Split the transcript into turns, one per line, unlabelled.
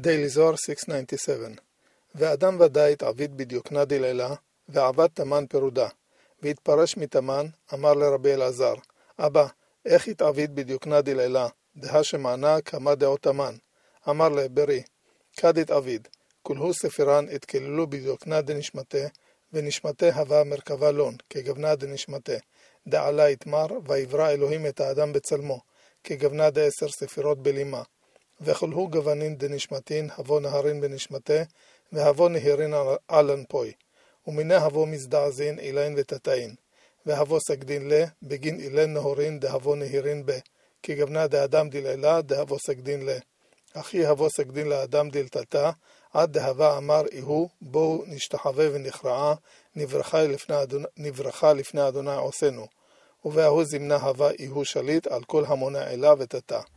Daily Zohar 697 ואדם ודאי התעביד בדיוקנה דלילה ועבד תמן פרודה והתפרש מתמן אמר לרבי אלעזר אבא איך התעביד בדיוקנה דלילה דה שמענה כמה דעות תמן אמר לברי כד התעביד כולהו ספירן התקללו בדיוקנה דנשמתה ונשמתה הווה מרכבה לון כגבנה דנשמתה דעלה התמר ויברא אלוהים את האדם בצלמו כגבנה ד10 ספירות בלימה וכולהו גוונין דנשמתין הבו נהרין בנשמתה והבו נהירין על אנפוי ומיני הבו מזדעזין אילין ותתאין והבו סגדין לה בגין אילן נהורין דהבו נהירין בה כגבנה דאדם דלילה דהבו סגדין לה אחי הבו סגדין לאדם דלתתה עד דהבה אמר איהו בואו נשתחווה ונכרעה נברכה לפני אדוני עושנו ובהוא זמנה הווה איהו שליט על כל המונה אלה ותתה